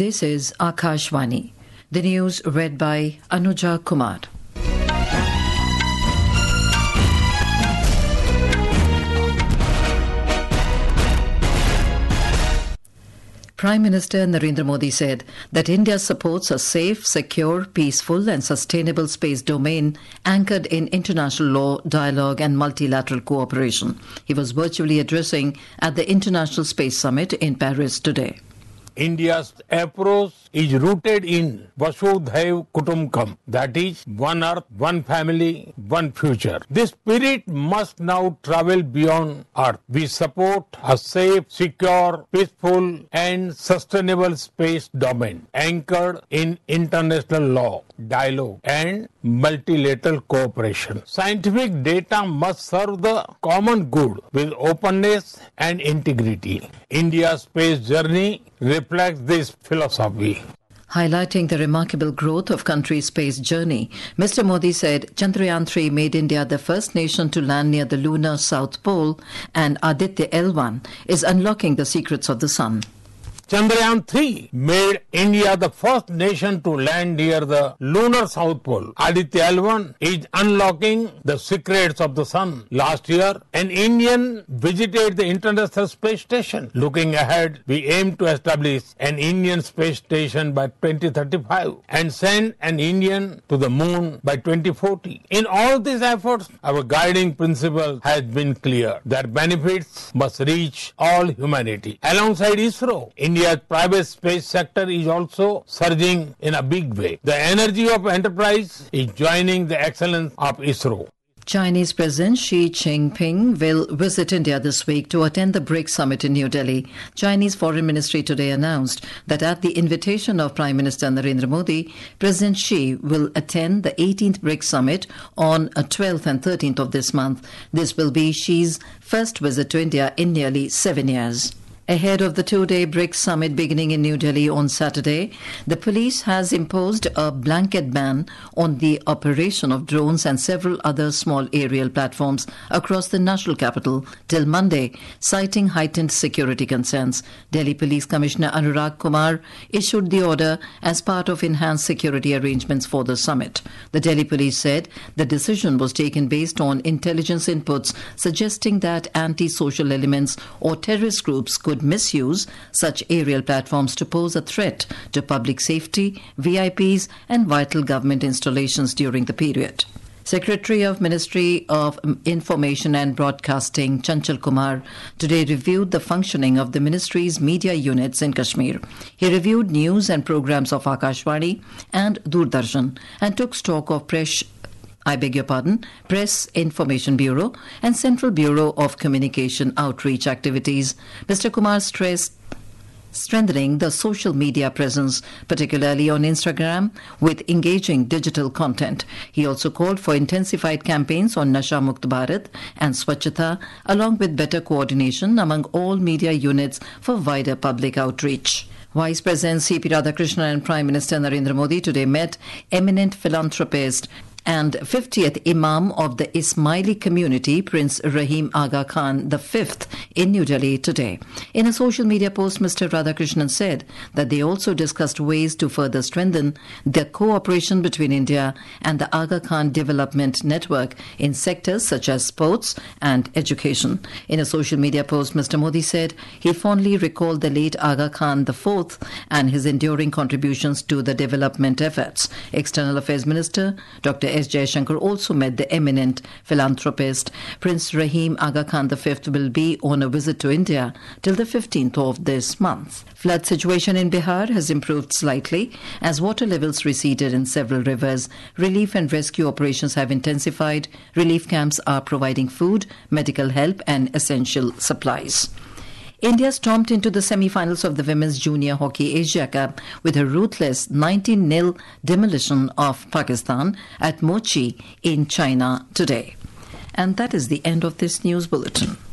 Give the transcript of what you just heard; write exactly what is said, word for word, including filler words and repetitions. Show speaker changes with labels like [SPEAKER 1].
[SPEAKER 1] This is Akashvani. The news read by Anuja Kumar. Prime Minister Narendra Modi said that India supports a safe, secure, peaceful and sustainable space domain anchored in international law, dialogue and multilateral cooperation. He was virtually addressing at the International Space Summit in Paris today.
[SPEAKER 2] India's approach is rooted in Vasudhaiv Kutumbakam, that is, one earth, one family, one future. This spirit must now travel beyond earth. We support a safe, secure, peaceful and sustainable space domain anchored in international law, dialogue and multilateral cooperation. Scientific data must serve the common good with openness and integrity. India's space journey reflects this philosophy.
[SPEAKER 1] Highlighting the remarkable growth of country's space journey, Mister Modi said Chandrayaan three made India the first nation to land near the lunar South Pole, and Aditya L one is unlocking the secrets of the sun.
[SPEAKER 2] Chandrayaan three made India the first nation to land near the lunar South Pole. Aditya L one is unlocking the secrets of the sun. Last year, an Indian visited the International Space Station. Looking ahead, we aim to establish an Indian space station by twenty thirty-five and send an Indian to the moon by twenty forty. In all these efforts, our guiding principle has been clear, that benefits must reach all humanity. Alongside ISRO, India India's private space sector is also surging in a big way. The energy of enterprise is joining the excellence of ISRO.
[SPEAKER 1] Chinese President Xi Jinping will visit India this week to attend the BRICS summit in New Delhi. Chinese Foreign Ministry today announced that at the invitation of Prime Minister Narendra Modi, President Xi will attend the eighteenth BRICS summit on twelfth and thirteenth of this month. This will be Xi's first visit to India in nearly seven years. Ahead of the two-day BRICS summit beginning in New Delhi on Saturday, the police has imposed a blanket ban on the operation of drones and several other small aerial platforms across the national capital till Monday, citing heightened security concerns. Delhi Police Commissioner Anurag Kumar issued the order as part of enhanced security arrangements for the summit. The Delhi Police said the decision was taken based on intelligence inputs suggesting that anti-social elements or terrorist groups could misuse such aerial platforms to pose a threat to public safety, V I Ps and vital government installations during the period. Secretary of Ministry of Information and Broadcasting Chanchal Kumar today reviewed the functioning of the ministry's media units in Kashmir. He reviewed news and programs of Akashvani and Doordarshan and took stock of press I beg your pardon, Press Information Bureau and Central Bureau of Communication Outreach activities. Mister Kumar stressed strengthening the social media presence, particularly on Instagram, with engaging digital content. He also called for intensified campaigns on Nasha Mukt Bharat and Swachhata, along with better coordination among all media units for wider public outreach. Vice President C P Radhakrishnan and Prime Minister Narendra Modi today met eminent philanthropist and fiftieth Imam of the Ismaili community, Prince Rahim Aga Khan the fifth, in New Delhi today. In a social media post, Mister Radhakrishnan said that they also discussed ways to further strengthen the cooperation between India and the Aga Khan Development Network in sectors such as sports and education. In a social media post, Mister Modi said he fondly recalled the late Aga Khan the fourth and his enduring contributions to the development efforts. External Affairs Minister Doctor S. Jaishankar also met the eminent philanthropist. Prince Rahim Aga Khan the fifth will be on a visit to India till the fifteenth of this month. Flood situation in Bihar has improved slightly as water levels receded in several rivers. Relief and rescue operations have intensified. Relief camps are providing food, medical help and essential supplies. India stormed into the semi-finals of the Women's Junior Hockey Asia Cup with a ruthless nineteen nil demolition of Pakistan at Mochi in China today. And that is the end of this news bulletin.